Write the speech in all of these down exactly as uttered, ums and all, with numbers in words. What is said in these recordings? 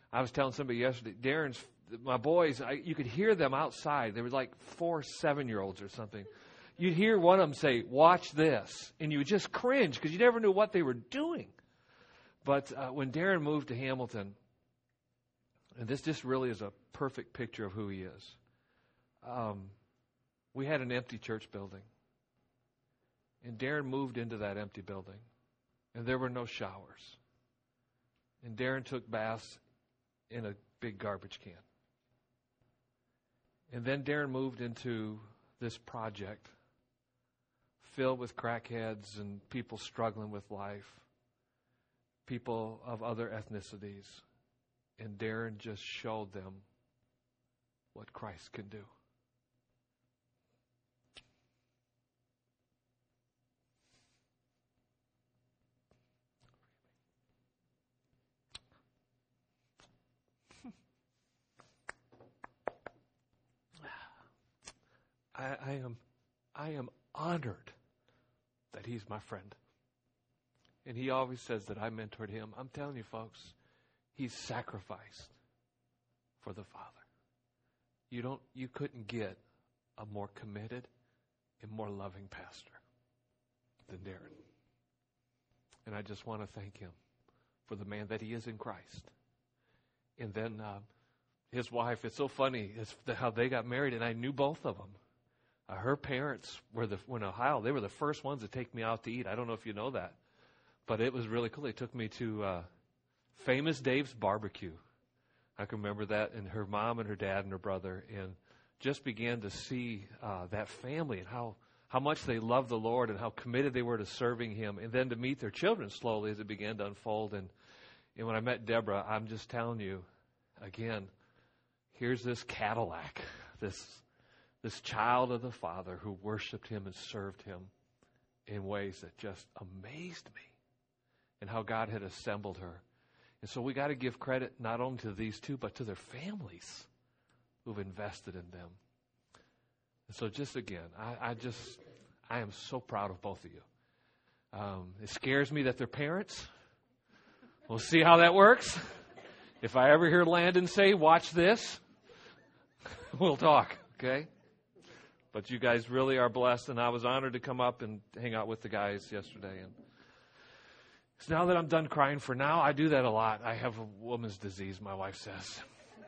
I was telling somebody yesterday, Darren's, my boys, I, you could hear them outside. There were like four seven-year-olds or something. You'd hear one of them say, watch this. And you would just cringe because you never knew what they were doing. But uh, when Darren moved to Hamilton, and this just really is a perfect picture of who he is. Um, we had an empty church building. And Darren moved into that empty building. And there were no showers. And Darren took baths in a big garbage can. And then Darren moved into this project filled with crackheads and people struggling with life, people of other ethnicities. And Darren just showed them what Christ can do. I, I am I am honored that he's my friend. And he always says that I mentored him. I'm telling you, folks, he's sacrificed for the Father. You don't you couldn't get a more committed and more loving pastor than Darren. And I just want to thank him for the man that he is in Christ. And then uh, his wife, it's so funny it's how they got married, and I knew both of them. Uh, her parents were the, in Ohio, they were the first ones to take me out to eat. I don't know if you know that, but it was really cool. They took me to uh, Famous Dave's Barbecue. I can remember that, and her mom and her dad and her brother, and just began to see uh, that family and how, how much they loved the Lord and how committed they were to serving Him, and then to meet their children slowly as it began to unfold. And, and when I met Deborah, I'm just telling you, again, here's this Cadillac, this this child of the Father who worshiped Him and served Him in ways that just amazed me, and how God had assembled her. And so we got to give credit not only to these two, but to their families who've invested in them. And so just again, I, I just, I am so proud of both of you. Um, it scares me that they're parents. We'll see how that works. If I ever hear Landon say, watch this, we'll talk, okay? But you guys really are blessed, and I was honored to come up and hang out with the guys yesterday. And so now that I'm done crying for now, I do that a lot. I have a woman's disease, my wife says.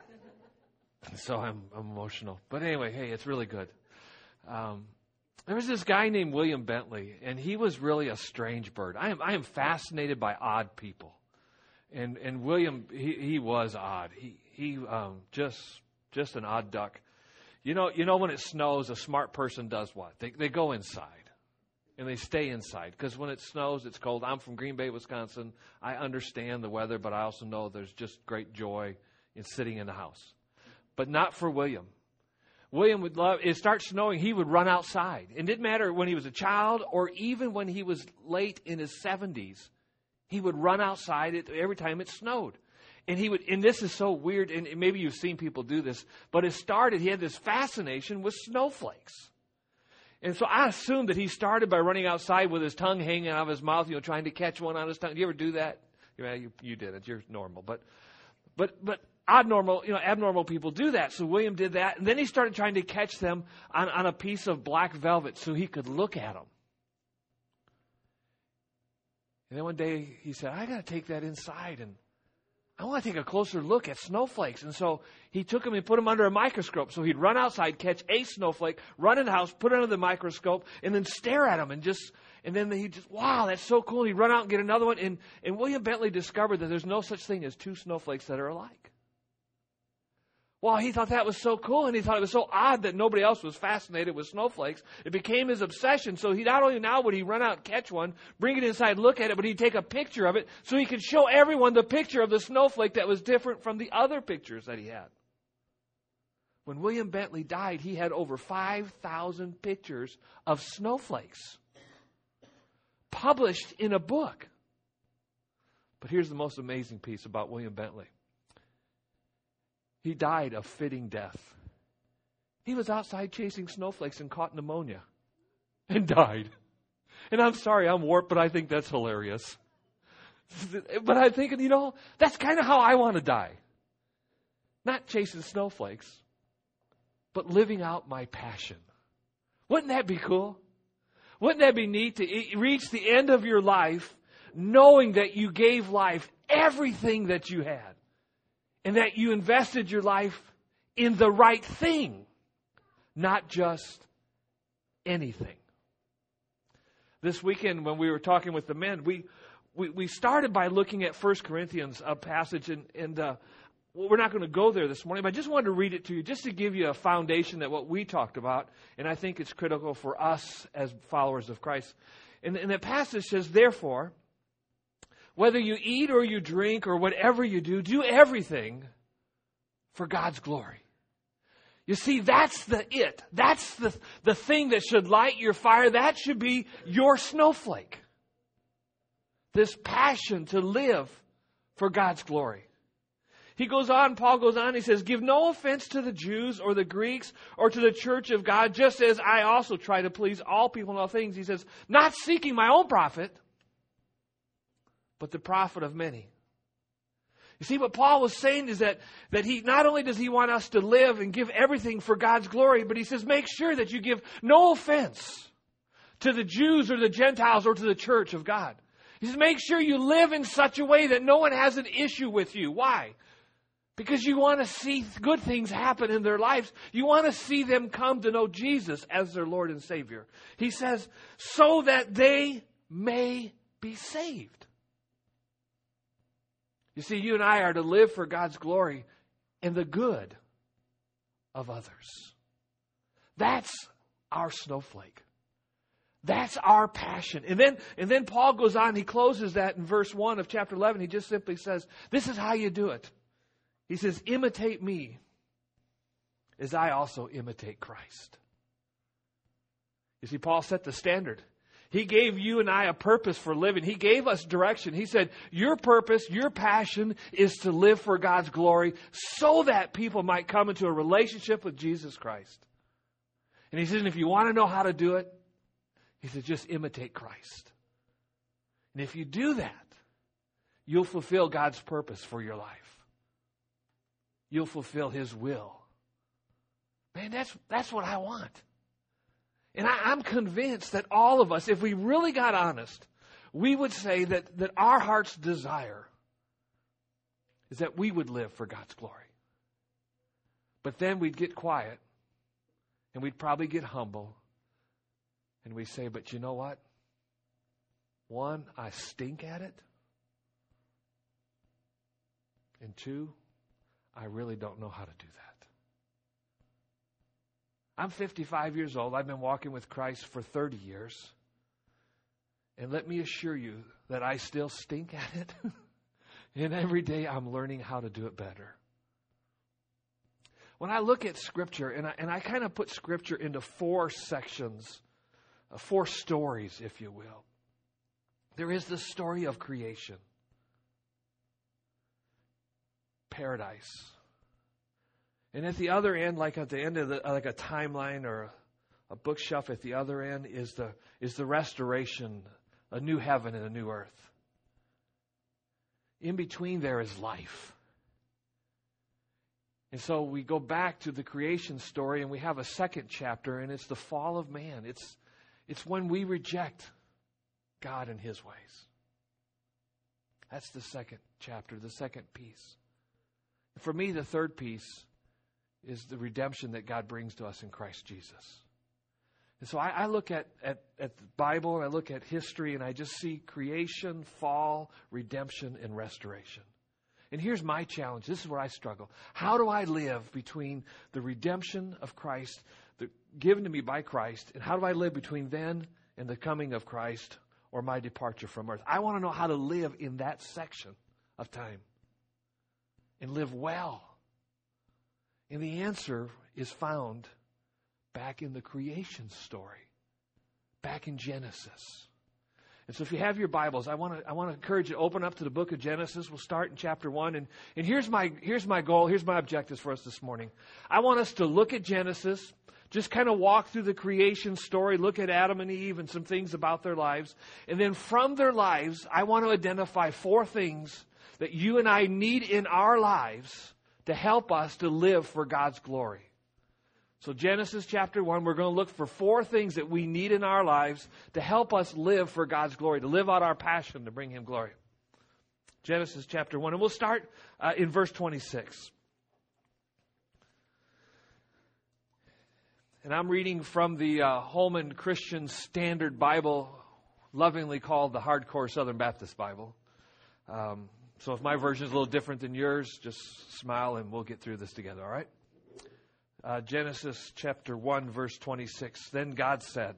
And so I'm, I'm emotional. But anyway, hey, it's really good. Um, there was this guy named William Bentley, and he was really a strange bird. I am I am fascinated by odd people. And and William, he, he was odd. He he um, just just an odd duck. You know, you know when it snows, a smart person does what? They they go inside. And they stay inside. Because when it snows, it's cold. I'm from Green Bay, Wisconsin. I understand the weather, but I also know there's just great joy in sitting in the house. But not for William. William would love, it starts snowing, he would run outside. It didn't matter when he was a child or even when he was late in his seventies. He would run outside every time it snowed. And he would, and this is so weird, and maybe you've seen people do this, but it started, he had this fascination with snowflakes. And so I assumed that he started by running outside with his tongue hanging out of his mouth, you know, trying to catch one on his tongue. Do you ever do that? Yeah, you, you did it. You're normal. But, but, but abnormal, you know, abnormal people do that. So William did that. And then he started trying to catch them on, on a piece of black velvet so he could look at them. And then one day he said, I got to take that inside and I want to take a closer look at snowflakes. And so he took them and put them under a microscope. So he'd run outside, catch a snowflake, run in the house, put it under the microscope, and then stare at them. And just, and then he just, wow, that's so cool. He'd run out and get another one. And, and William Bentley discovered that there's no such thing as two snowflakes that are alike. Well, he thought that was so cool, and he thought it was so odd that nobody else was fascinated with snowflakes. It became his obsession. So he not only now would he run out and catch one, bring it inside, look at it, but he'd take a picture of it so he could show everyone the picture of the snowflake that was different from the other pictures that he had. When William Bentley died, he had over five thousand pictures of snowflakes published in a book. But here's the most amazing piece about William Bentley. He died a fitting death. He was outside chasing snowflakes and caught pneumonia and died. And I'm sorry, I'm warped, but I think that's hilarious. But I'm thinking, you know, that's kind of how I want to die. Not chasing snowflakes, but living out my passion. Wouldn't that be cool? Wouldn't that be neat to reach the end of your life knowing that you gave life everything that you had and that you invested your life in the right thing, not just anything. This weekend when we were talking with the men, we we, we started by looking at First Corinthians, a passage, and, and uh, well, we're not going to go there this morning, but I just wanted to read it to you just to give you a foundation that what we talked about, and I think it's critical for us as followers of Christ. And, and the passage says, therefore, whether you eat or you drink or whatever you do, do everything for God's glory. You see, that's the it. That's the, the thing that should light your fire. That should be your snowflake. This passion to live for God's glory. He goes on, Paul goes on, he says, give no offense to the Jews or the Greeks or to the church of God, just as I also try to please all people in all things. He says, not seeking my own profit, but the profit of many. You see, what Paul was saying is that, that he not only does he want us to live and give everything for God's glory, but he says, make sure that you give no offense to the Jews or the Gentiles or to the church of God. He says, make sure you live in such a way that no one has an issue with you. Why? Because you want to see good things happen in their lives. You want to see them come to know Jesus as their Lord and Savior. He says, so that they may be saved. You see, you and I are to live for God's glory and the good of others. That's our snowflake. That's our passion. And then, and then Paul goes on, he closes that in verse one of chapter eleven. He just simply says, this is how you do it. He says, imitate me as I also imitate Christ. You see, Paul set the standard. He gave you and I a purpose for living. He gave us direction. He said, your purpose, your passion is to live for God's glory so that people might come into a relationship with Jesus Christ. And he says, and if you want to know how to do it, he said, just imitate Christ. And if you do that, you'll fulfill God's purpose for your life. You'll fulfill His will. Man, that's, that's what I want. And I, I'm convinced that all of us, if we really got honest, we would say that, that our heart's desire is that we would live for God's glory. But then we'd get quiet, and we'd probably get humble, and we'd say, but you know what? One, I stink at it. And two, I really don't know how to do that. I'm fifty-five years old. I've been walking with Christ for thirty years. And let me assure you that I still stink at it. And every day I'm learning how to do it better. When I look at Scripture, and I, and I kind of put Scripture into four sections, uh, four stories, if you will. There is the story of creation. Paradise. And at the other end, like at the end of the, like a timeline or a, a bookshelf at the other end is the is the restoration, a new heaven and a new earth. In between there is life. And so we go back to the creation story and we have a second chapter, and it's the fall of man. It's it's when we reject God and His ways. That's the second chapter, the second piece. For me, the third piece is the redemption that God brings to us in Christ Jesus. And so I, I look at, at, at the Bible, and I look at history, and I just see creation, fall, redemption, and restoration. And here's my challenge. This is where I struggle. How do I live between the redemption of Christ, the, given to me by Christ, and how do I live between then and the coming of Christ or my departure from earth? I want to know how to live in that section of time and live well. And the answer is found back in the creation story, back in Genesis. And so if you have your Bibles, I want to I want to encourage you to open up to the book of Genesis. We'll start in chapter one. And, and here's my here's my goal, here's my objectives for us this morning. I want us to look at Genesis, just kind of walk through the creation story, look at Adam and Eve and some things about their lives. And then from their lives, I want to identify four things that you and I need in our lives to help us to live for God's glory. So Genesis chapter one, we're going to look for four things that we need in our lives to help us live for God's glory, to live out our passion to bring Him glory. Genesis chapter one, and we'll start uh, in verse twenty-six. And I'm reading from the uh, Holman Christian Standard Bible, lovingly called the Hardcore Southern Baptist Bible. Um, so if my version is a little different than yours, just smile and we'll get through this together, all right? Uh, Genesis chapter one, verse twenty-six. Then God said,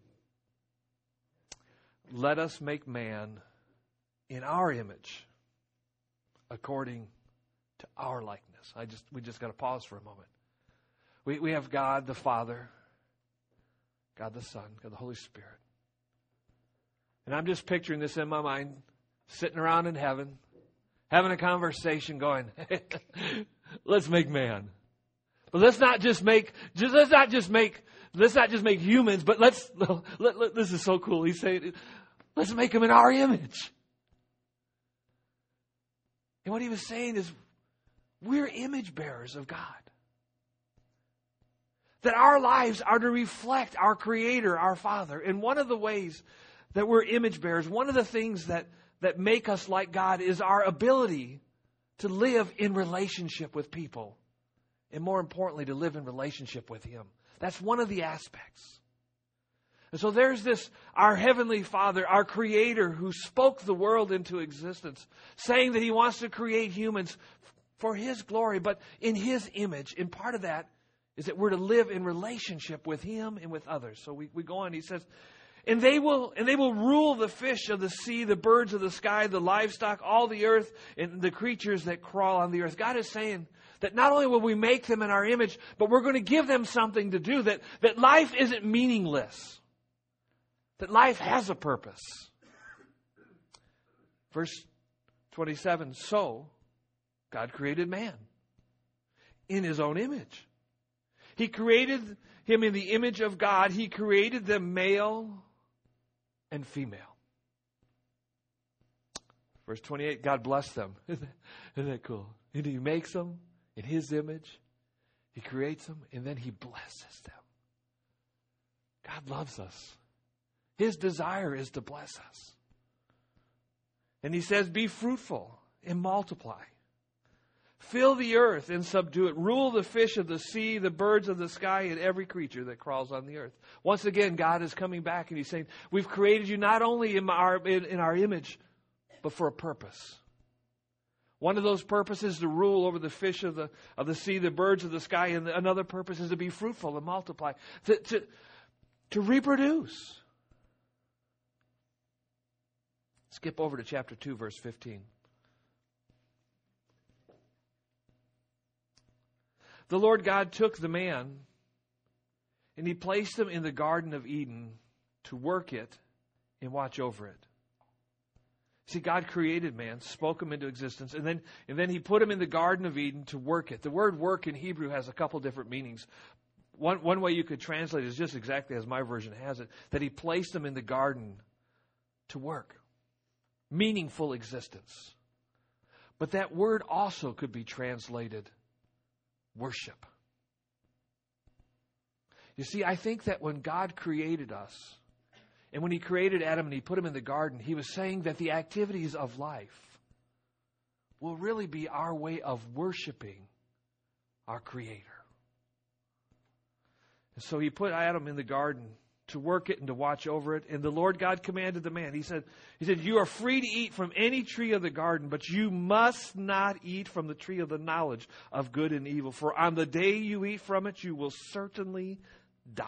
"Let us make man in our image, according to our likeness." I just we just got to pause for a moment. We we have God the Father, God the Son, God the Holy Spirit. And I'm just picturing this in my mind, sitting around in heaven, having a conversation going, let's make man. But let's not just make, just, let's not just make, let's not just make humans, but let's, let, let, this is so cool. He's saying, let's make them in our image. And what he was saying is, we're image bearers of God. That our lives are to reflect our Creator, our Father. And one of the ways that we're image bearers, one of the things that, that make us like God is our ability to live in relationship with people. And more importantly, to live in relationship with Him. That's one of the aspects. And so there's this, our Heavenly Father, our Creator, who spoke the world into existence, saying that He wants to create humans for His glory, but in His image. And part of that is that we're to live in relationship with Him and with others. So we, we go on, He says, And they will and they will rule the fish of the sea, the birds of the sky, the livestock, all the earth, and the creatures that crawl on the earth. God is saying that not only will we make them in our image, but we're going to give them something to do, that, that life isn't meaningless. That life has a purpose. Verse twenty-seven, so God created man in His own image. He created him in the image of God. He created them male and female. Verse twenty-eight, God blessed them. Isn't that cool? And He makes them in His image. He creates them, and then He blesses them. God loves us. His desire is to bless us. And He says, be fruitful and multiply. Fill the earth and subdue it. Rule the fish of the sea, the birds of the sky, and every creature that crawls on the earth. Once again, God is coming back and He's saying, we've created you not only in our, in, in our image, but for a purpose. One of those purposes is to rule over the fish of the, of the sea, the birds of the sky, and another purpose is to be fruitful and multiply, to, to, to reproduce. Skip over to chapter two, verse fifteen. The Lord God took the man and He placed him in the Garden of Eden to work it and watch over it. See, God created man, spoke him into existence, and then, and then He put him in the Garden of Eden to work it. The word work in Hebrew has a couple different meanings. One, one way you could translate it is just exactly as my version has it, that He placed him in the garden to work. Meaningful existence. But that word also could be translated worship. You see, I think that when God created us, and when He created Adam and He put him in the garden, He was saying that the activities of life will really be our way of worshiping our Creator. And so He put Adam in the garden to work it and to watch over it. And the Lord God commanded the man. He said, He said, you are free to eat from any tree of the garden, but you must not eat from the tree of the knowledge of good and evil. For on the day you eat from it, you will certainly die.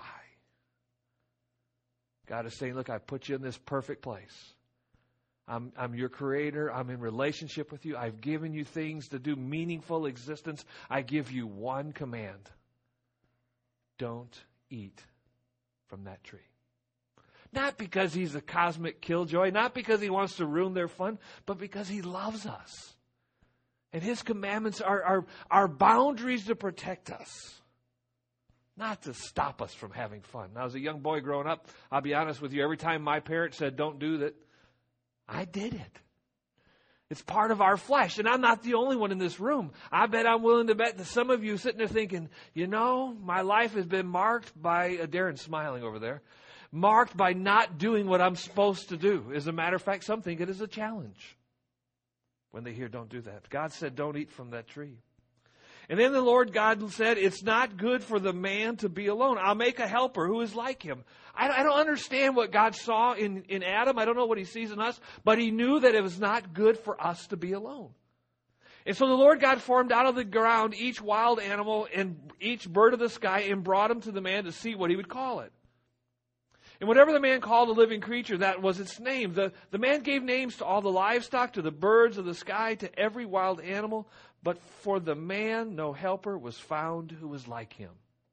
God is saying, look, I put you in this perfect place. I'm, I'm your Creator. I'm in relationship with you. I've given you things to do meaningful existence. I give you one command. Don't eat from that tree. Not because He's a cosmic killjoy, not because He wants to ruin their fun, but because He loves us. And His commandments are, are, are boundaries to protect us, not to stop us from having fun. Now, as a young boy growing up, I'll be honest with you, every time my parents said, don't do that, I did it. It's part of our flesh. And I'm not the only one in this room. I bet I'm willing to bet that some of you sitting there thinking, you know, my life has been marked by, uh, Darren smiling over there, marked by not doing what I'm supposed to do. As a matter of fact, some think it is a challenge when they hear don't do that. God said don't eat from that tree. And then the Lord God said, it's not good for the man to be alone. I'll make a helper who is like him. I, I don't understand what God saw in, in Adam. I don't know what he sees in us. But he knew that it was not good for us to be alone. And so the Lord God formed out of the ground each wild animal and each bird of the sky and brought them to the man to see what he would call it. And whatever the man called a living creature, that was its name. The, the man gave names to all the livestock, to the birds of the sky, to every wild animal. But for the man, no helper was found who was like him.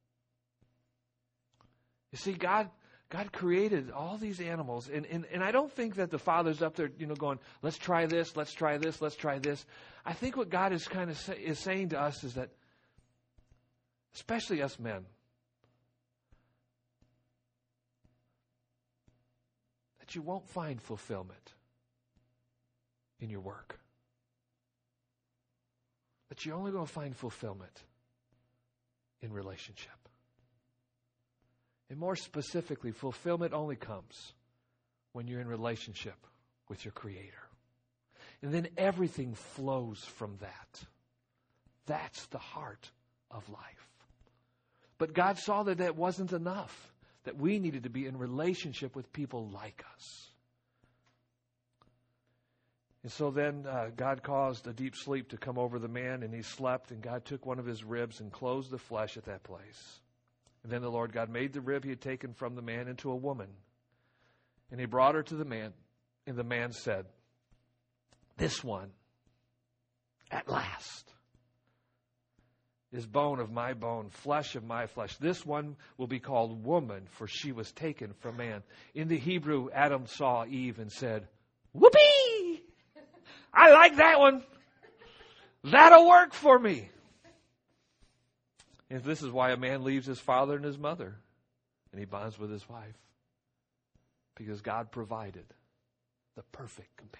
You see, God God created all these animals. And, and, and I don't think that the Father's up there, you know, going, let's try this, let's try this, let's try this. I think what God is kind of say, is saying to us is that, especially us men, that you won't find fulfillment in your work. That you're only going to find fulfillment in relationship. And more specifically, fulfillment only comes when you're in relationship with your Creator. And then everything flows from that. That's the heart of life. But God saw that that wasn't enough, that we needed to be in relationship with people like us. And so then uh, God caused a deep sleep to come over the man, and he slept, and God took one of his ribs and closed the flesh at that place. And then the Lord God made the rib he had taken from the man into a woman. And he brought her to the man, and the man said, this one, at last, is bone of my bone, flesh of my flesh. This one will be called woman, for she was taken from man. In the Hebrew, Adam saw Eve and said, whoopee! I like that one. That'll work for me. And this is why a man leaves his father and his mother, and he bonds with his wife. Because God provided the perfect companion.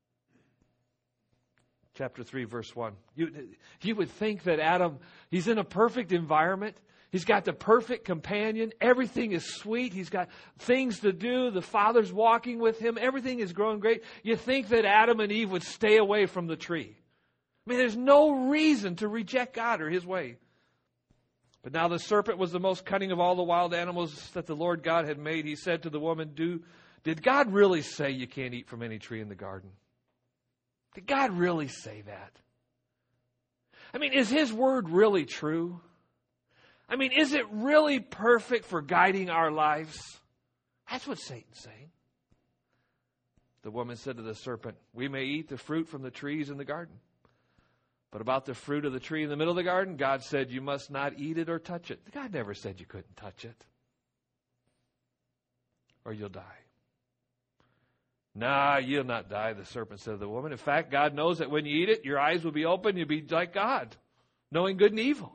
Chapter three, verse one. You, you would think that Adam, he's in a perfect environment. He's got the perfect companion. Everything is sweet. He's got things to do. The Father's walking with him. Everything is growing great. You think that Adam and Eve would stay away from the tree. I mean, there's no reason to reject God or His way. But now the serpent was the most cunning of all the wild animals that the Lord God had made. He said to the woman, "Do, did God really say you can't eat from any tree in the garden? Did God really say that? I mean, is His word really true? I mean, is it really perfect for guiding our lives?" That's what Satan's saying. The woman said to the serpent, "We may eat the fruit from the trees in the garden. But about the fruit of the tree in the middle of the garden, God said you must not eat it or touch it." God never said you couldn't touch it. Or you'll die. "Nah, you'll not die," the serpent said to the woman. "In fact, God knows that when you eat it, your eyes will be open. You'll be like God, knowing good and evil."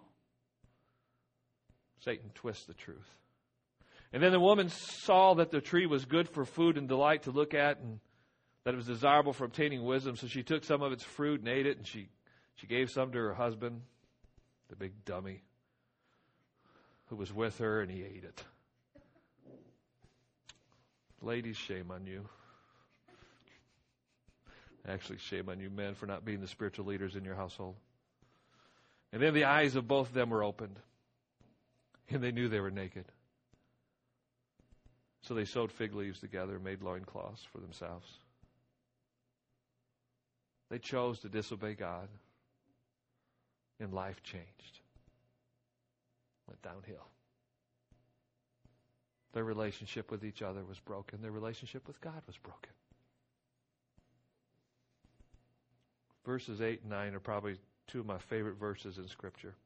Satan twists the truth. And then the woman saw that the tree was good for food and delight to look at, and that it was desirable for obtaining wisdom. So she took some of its fruit and ate it, and she, she gave some to her husband, the big dummy, who was with her, and he ate it. Ladies, shame on you. Actually, shame on you men for not being the spiritual leaders in your household. And then the eyes of both of them were opened, and they knew they were naked. So they sewed fig leaves together and made loincloths for themselves. They chose to disobey God, and life changed. Went downhill. Their relationship with each other was broken. Their relationship with God was broken. Verses eight and nine are probably two of my favorite verses in Scripture.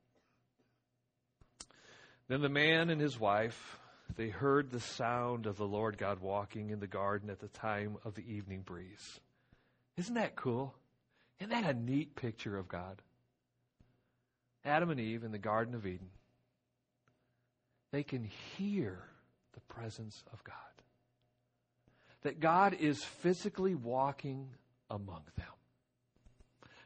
Then the man and his wife, they heard the sound of the Lord God walking in the garden at the time of the evening breeze. Isn't that cool? Isn't that a neat picture of God? Adam and Eve in the Garden of Eden. They can hear the presence of God. That God is physically walking among them.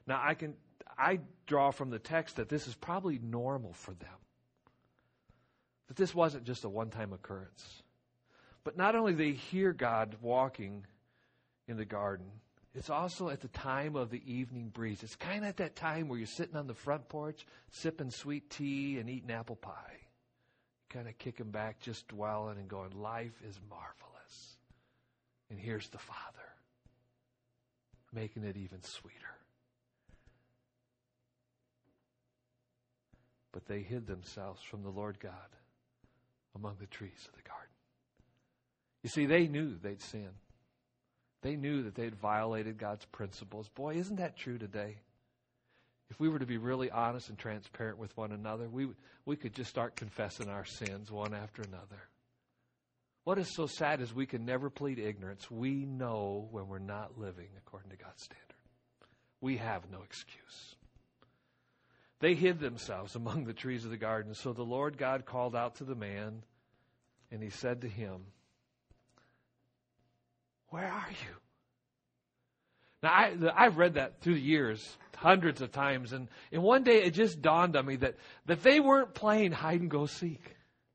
Now, I can I draw from the text that this is probably normal for them. That this wasn't just a one-time occurrence. But not only they hear God walking in the garden, it's also at the time of the evening breeze. It's kind of at that time where you're sitting on the front porch, sipping sweet tea and eating apple pie. Kind of kicking back, just dwelling and going, life is marvelous. And here's the Father, making it even sweeter. But they hid themselves from the Lord God among the trees of the garden. You see, they knew they'd sinned. They knew that they'd violated God's principles. Boy, isn't that true today? If we were to be really honest and transparent with one another, we we could just start confessing our sins one after another. What is so sad is we can never plead ignorance. We know when we're not living according to God's standard. We have no excuse. They hid themselves among the trees of the garden. So the Lord God called out to the man, and he said to him, where are you? Now, I, I've read that through the years, hundreds of times, and, and one day it just dawned on me that, that they weren't playing hide and go seek.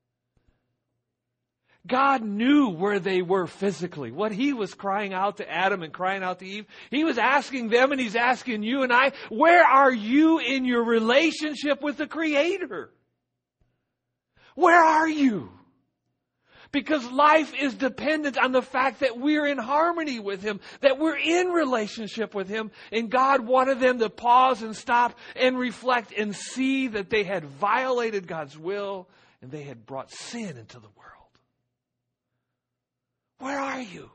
God knew where they were physically. What He was crying out to Adam and crying out to Eve, He was asking them and He's asking you and I, where are you in your relationship with the Creator? Where are you? Because life is dependent on the fact that we're in harmony with Him, that we're in relationship with Him. And God wanted them to pause and stop and reflect and see that they had violated God's will and they had brought sin into the world. Where are you?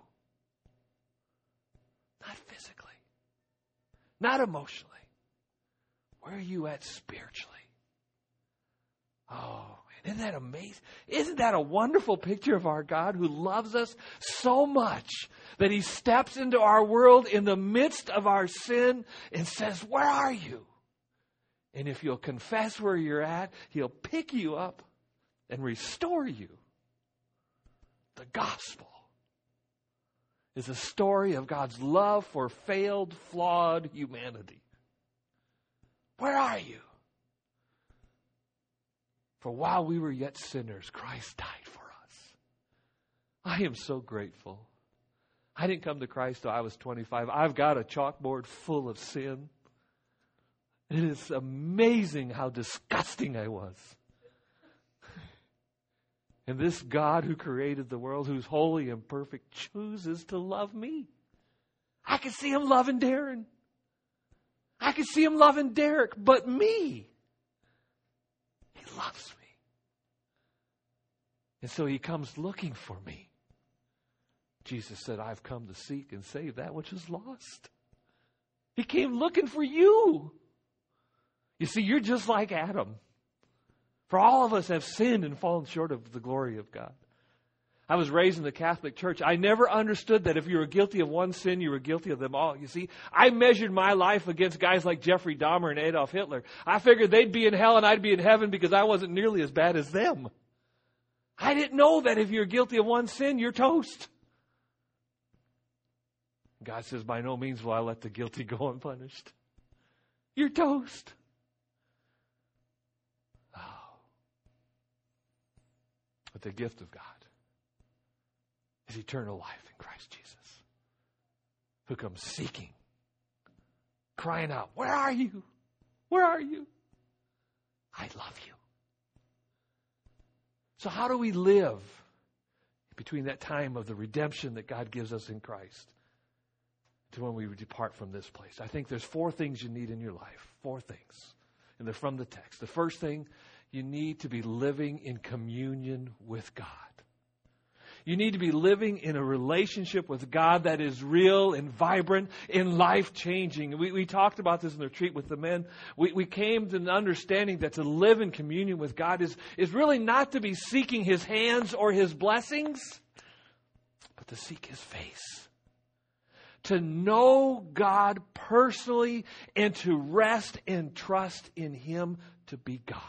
Not physically. Not emotionally. Where are you at spiritually? Oh, man, isn't that amazing? Isn't that a wonderful picture of our God who loves us so much that He steps into our world in the midst of our sin and says, where are you? And if you'll confess where you're at, He'll pick you up and restore you. The gospel is a story of God's love for failed, flawed humanity. Where are you? For while we were yet sinners, Christ died for us. I am so grateful. I didn't come to Christ till I was twenty-five. I've got a chalkboard full of sin. It is amazing how disgusting I was. And this God who created the world, who's holy and perfect, chooses to love me. I can see Him loving Darren. I can see Him loving Derek, but me. He loves me. And so He comes looking for me. Jesus said, I've come to seek and save that which is lost. He came looking for you. You see, you're just like Adam. For all of us have sinned and fallen short of the glory of God. I was raised in the Catholic Church. I never understood that if you were guilty of one sin, you were guilty of them all. You see, I measured my life against guys like Jeffrey Dahmer and Adolf Hitler. I figured they'd be in hell and I'd be in heaven because I wasn't nearly as bad as them. I didn't know that if you're guilty of one sin, you're toast. God says, by no means will I let the guilty go unpunished. You're toast. But the gift of God is eternal life in Christ Jesus, who comes seeking, crying out, where are you? Where are you? I love you. So how do we live between that time of the redemption that God gives us in Christ to when we depart from this place? I think there's four things you need in your life. Four things. And they're from the text. The first thing, you need to be living in communion with God. You need to be living in a relationship with God that is real and vibrant and life-changing. We, we talked about this in the retreat with the men. We, we came to an understanding that to live in communion with God is, is really not to be seeking His hands or His blessings, but to seek His face. To know God personally and to rest and trust in Him to be God.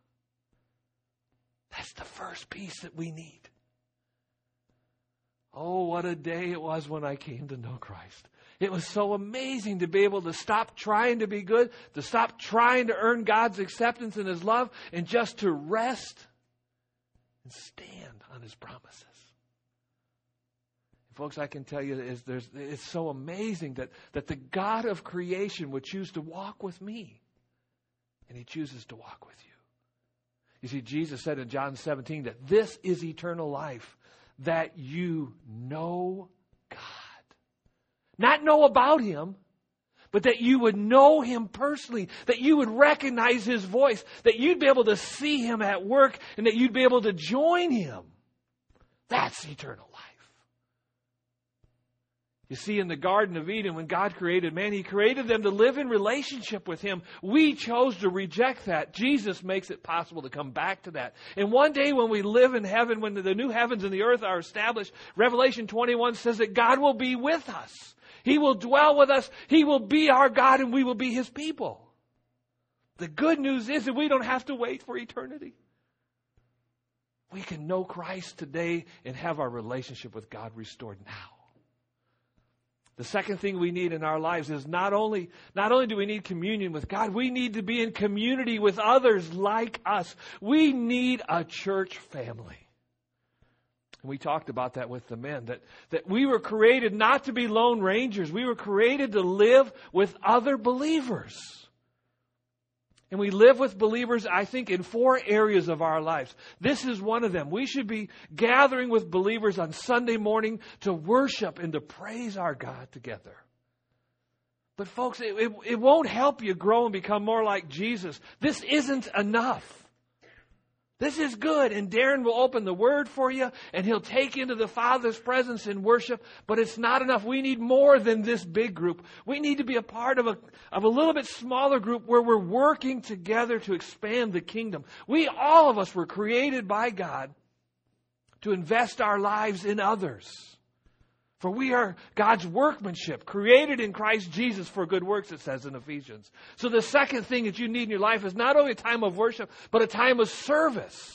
That's the first piece that we need. Oh, what a day it was when I came to know Christ. It was so amazing to be able to stop trying to be good, to stop trying to earn God's acceptance and His love, and just to rest and stand on His promises. And folks, I can tell you, is there's, it's so amazing that, that the God of creation would choose to walk with me, and He chooses to walk with you. You see, Jesus said in John seventeen that this is eternal life, that you know God. Not know about Him, but that you would know Him personally, that you would recognize His voice, that you'd be able to see Him at work, and that you'd be able to join Him. That's eternal life. You see, in the Garden of Eden, when God created man, He created them to live in relationship with Him. We chose to reject that. Jesus makes it possible to come back to that. And one day when we live in heaven, when the new heavens and the earth are established, Revelation twenty-one says that God will be with us. He will dwell with us. He will be our God, and we will be His people. The good news is that we don't have to wait for eternity. We can know Christ today and have our relationship with God restored now. The second thing we need in our lives is not only, not only do we need communion with God, we need to be in community with others like us. We need a church family. And we talked about that with the men, that, that we were created not to be lone rangers. We were created to live with other believers. And we live with believers, I think, in four areas of our lives. This is one of them. We should be gathering with believers on Sunday morning to worship and to praise our God together. But folks, it, it, it won't help you grow and become more like Jesus. This isn't enough. This is good, and Darren will open the Word for you, and he'll take you into the Father's presence in worship, but it's not enough. We need more than this big group. We need to be a part of a, of a little bit smaller group where we're working together to expand the kingdom. We, all of us, were created by God to invest our lives in others. For we are God's workmanship, created in Christ Jesus for good works, it says in Ephesians. So the second thing that you need in your life is not only a time of worship, but a time of service.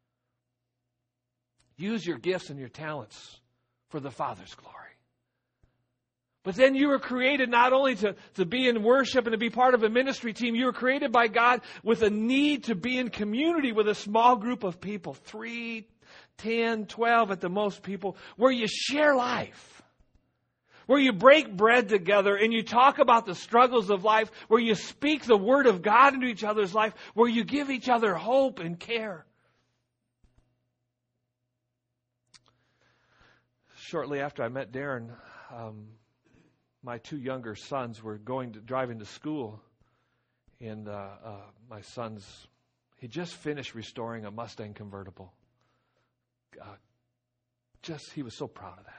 Use your gifts and your talents for the Father's glory. But then you were created not only to, to be in worship and to be part of a ministry team, you were created by God with a need to be in community with a small group of people, three, ten, twelve at the most people, where you share life. Where you break bread together and you talk about the struggles of life, where you speak the Word of God into each other's life, where you give each other hope and care. Shortly after I met Darren, um, my two younger sons were going to driving to school, and uh, uh, my son's he just finished restoring a Mustang convertible. Uh, just he was so proud of that.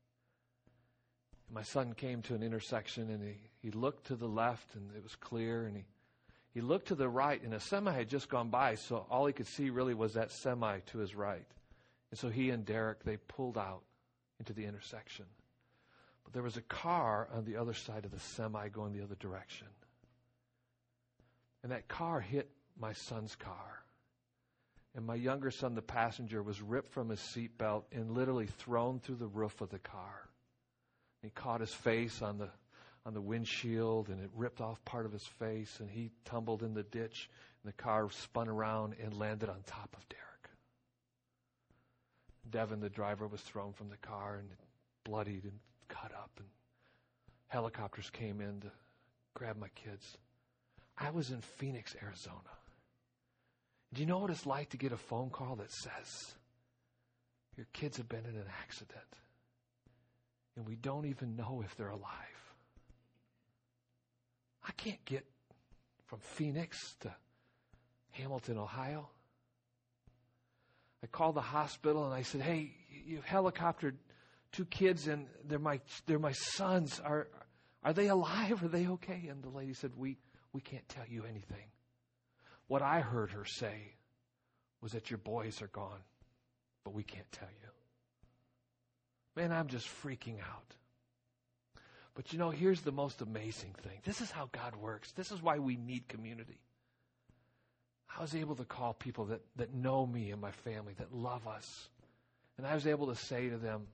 My son came to an intersection, and he, he looked to the left, and it was clear, and he, he looked to the right, and a semi had just gone by, so all he could see really was that semi to his right. And so he and Derek, they pulled out into the intersection. But there was a car on the other side of the semi going the other direction. And that car hit my son's car. And my younger son, the passenger, was ripped from his seatbelt and literally thrown through the roof of the car. He caught his face on the on the windshield, and it ripped off part of his face, and he tumbled in the ditch, and the car spun around and landed on top of Derek. Devin, the driver, was thrown from the car and bloodied and cut up, and helicopters came in to grab my kids. I was in Phoenix, Arizona. Do you know what it's like to get a phone call that says, your kids have been in an accident, and we don't even know if they're alive? I can't get from Phoenix to Hamilton, Ohio. I called the hospital and I said, hey, you've helicoptered two kids and they're my they're my sons. Are are they alive? Are they okay? And the lady said, we, we can't tell you anything. What I heard her say was that your boys are gone, but we can't tell you. Man, I'm just freaking out. But you know, here's the most amazing thing. This is how God works. This is why we need community. I was able to call people that, that know me and my family, that love us. And I was able to say to them,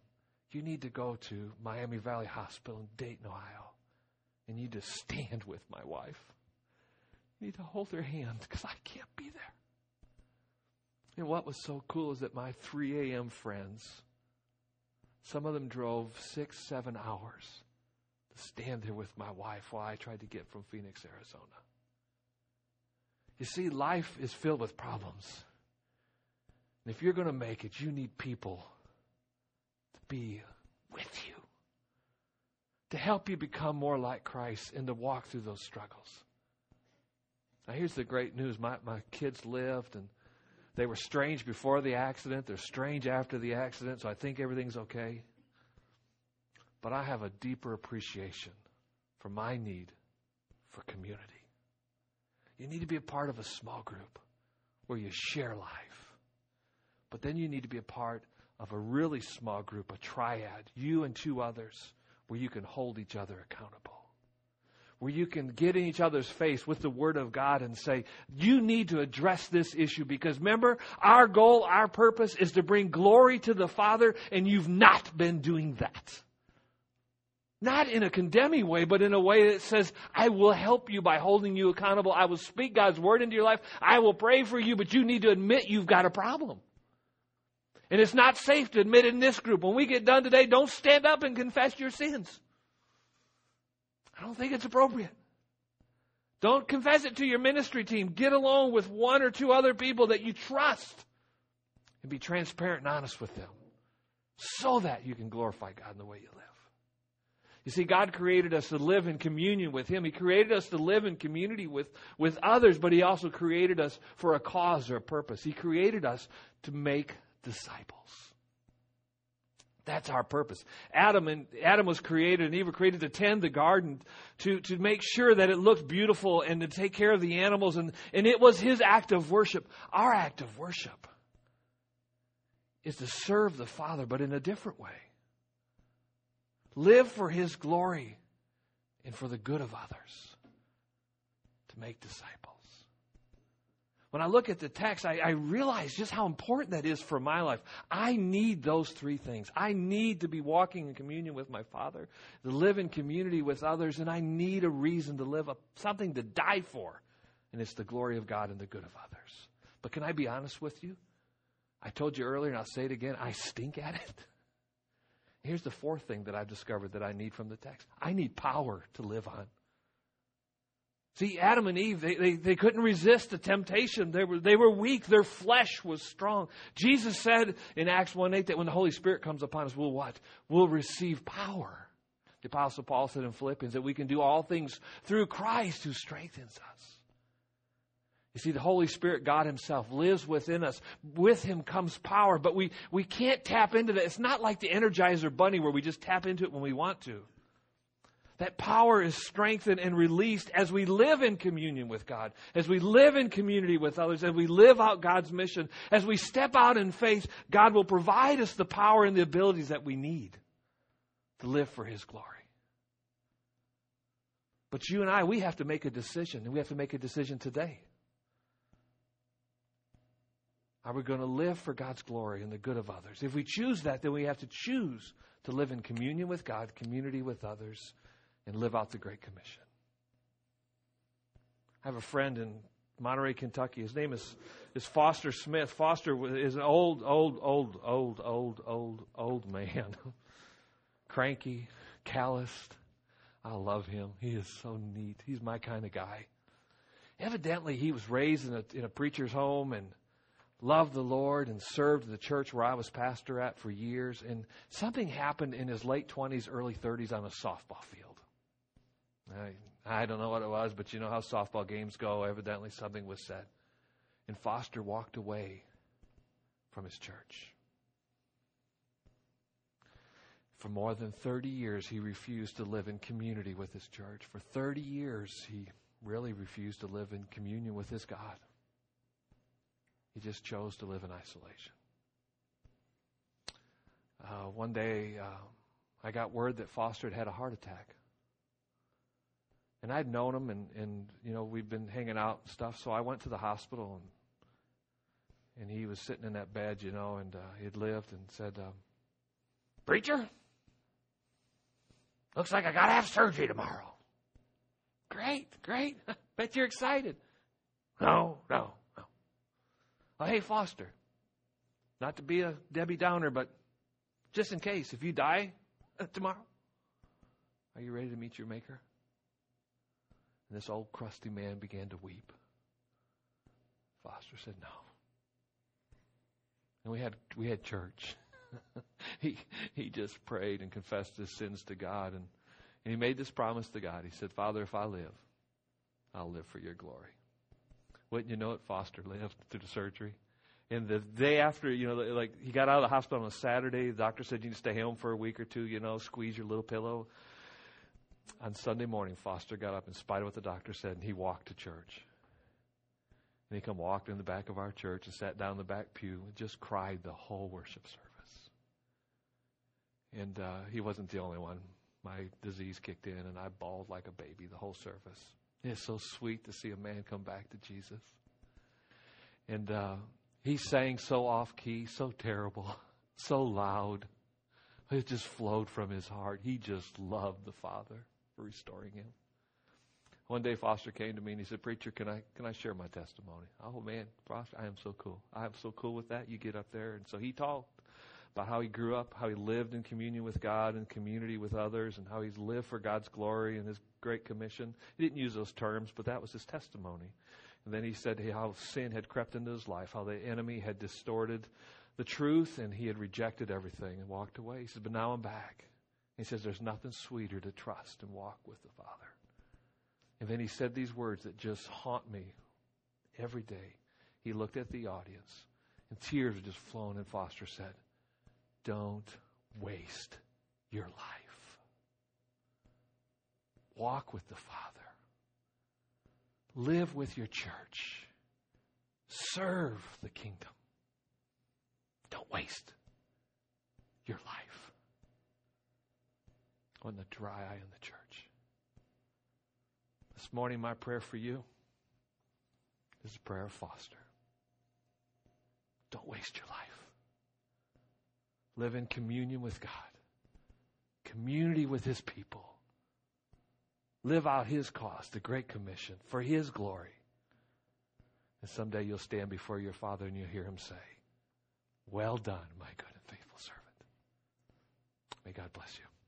You need to go to Miami Valley Hospital in Dayton, Ohio. And you need to stand with my wife. You need to hold her hand because I can't be there. And what was so cool is that my three a.m. friends, some of them drove six, seven hours to stand there with my wife while I tried to get from Phoenix, Arizona. You see, life is filled with problems. And if you're going to make it, you need people to be with you, to help you become more like Christ and to walk through those struggles. Now, here's the great news. My, my kids lived, and they were strange before the accident. They're strange after the accident, so I think everything's okay. But I have a deeper appreciation for my need for community. You need to be a part of a small group where you share life. But then you need to be a part of a really small group, a triad, you and two others, where you can hold each other accountable. Where you can get in each other's face with the Word of God and say, you need to address this issue because remember, our goal, our purpose is to bring glory to the Father, and you've not been doing that. Not in a condemning way, but in a way that says, I will help you by holding you accountable. I will speak God's Word into your life. I will pray for you, but you need to admit you've got a problem. And it's not safe to admit it in this group. When we get done today, don't stand up and confess your sins. I don't think it's appropriate. Don't confess it to your ministry team. Get along with one or two other people that you trust and be transparent and honest with them so that you can glorify God in the way you live. You see, God created us to live in communion with Him. He created us to live in community with, with others, but He also created us for a cause or a purpose. He created us to make disciples. That's our purpose. Adam and Adam was created and Eve were created to tend the garden, to, to make sure that it looked beautiful and to take care of the animals. And, and it was His act of worship. Our act of worship is to serve the Father, but in a different way. Live for His glory and for the good of others. To make disciples. When I look at the text, I, I realize just how important that is for my life. I need those three things. I need to be walking in communion with my Father, to live in community with others, and I need a reason to live, a, something to die for. And it's the glory of God and the good of others. But can I be honest with you? I told you earlier, and I'll say it again, I stink at it. Here's the fourth thing that I've discovered that I need from the text. I need power to live on. See, Adam and Eve, they, they, they couldn't resist the temptation. They were, they were weak. Their flesh was strong. Jesus said in Acts one eight that when the Holy Spirit comes upon us, we'll what? We'll receive power. The Apostle Paul said in Philippians that we can do all things through Christ who strengthens us. You see, the Holy Spirit, God Himself, lives within us. With Him comes power, but we, we can't tap into that. It's not like the Energizer Bunny where we just tap into it when we want to. That power is strengthened and released as we live in communion with God, as we live in community with others, as we live out God's mission, as we step out in faith. God will provide us the power and the abilities that we need to live for His glory. But you and I, we have to make a decision, and we have to make a decision today. Are we going to live for God's glory and the good of others? If we choose that, then we have to choose to live in communion with God, community with others, and live out the Great Commission. I have a friend in Monterey, Kentucky. His name is, is Foster Smith. Foster is an old, old, old, old, old, old, old man. Cranky, calloused. I love him. He is so neat. He's my kind of guy. Evidently, he was raised in a, in a preacher's home and loved the Lord and served the church where I was pastor at for years. And something happened in his late twenties, early thirties on a softball field. I, I don't know what it was, but you know how softball games go. Evidently something was said. And Foster walked away from his church. For more than thirty years, he refused to live in community with his church. For thirty years, he really refused to live in communion with his God. He just chose to live in isolation. Uh, one day, uh, I got word that Foster had had a heart attack. And I'd known him, and, and you know, we'd been hanging out and stuff, so I went to the hospital, and and he was sitting in that bed, you know, and uh, he had lived, and said, um, Preacher, looks like I got to have surgery tomorrow. Great, great. Bet you're excited. No, no, no. Oh, hey, Foster, not to be a Debbie Downer, but just in case, if you die tomorrow, are you ready to meet your Maker? And this old crusty man began to weep. Foster said no. And we had we had church. he he just prayed and confessed his sins to God, and, and he made this promise to God. He said, Father, if I live, I'll live for your glory. Wouldn't you know it, Foster lived through the surgery. And the day after, you know, like he got out of the hospital on a Saturday, the doctor said you need to stay home for a week or two, you know, squeeze your little pillow. On Sunday morning, Foster got up in spite of what the doctor said, and he walked to church. And he come walked in the back of our church and sat down in the back pew and just cried the whole worship service. And uh, he wasn't the only one. My disease kicked in, and I bawled like a baby the whole service. It's so sweet to see a man come back to Jesus. And uh, he sang so off-key, so terrible, so loud. It just flowed from his heart. He just loved the Father for restoring him. One day Foster came to me and he said, Preacher, can I can I share my testimony? Oh, man, Foster, I am so cool. I am so cool with that. You get up there. And so he talked about how he grew up, how he lived in communion with God and community with others, and how he's lived for God's glory and his great commission. He didn't use those terms, but that was his testimony. And then he said how sin had crept into his life, how the enemy had distorted the truth, and he had rejected everything and walked away. He said, but now I'm back. He says, there's nothing sweeter to trust and walk with the Father. And then he said these words that just haunt me every day. He looked at the audience, and tears were just flowing, and Foster said, don't waste your life. Walk with the Father. Live with your church. Serve the kingdom. Don't waste your life on the dry eye in the church. This morning, my prayer for you is a prayer of Foster. Don't waste your life. Live in communion with God. Community with His people. Live out His cause, the Great Commission, for His glory. And someday you'll stand before your Father and you'll hear Him say, well done, my good and faithful servant. May God bless you.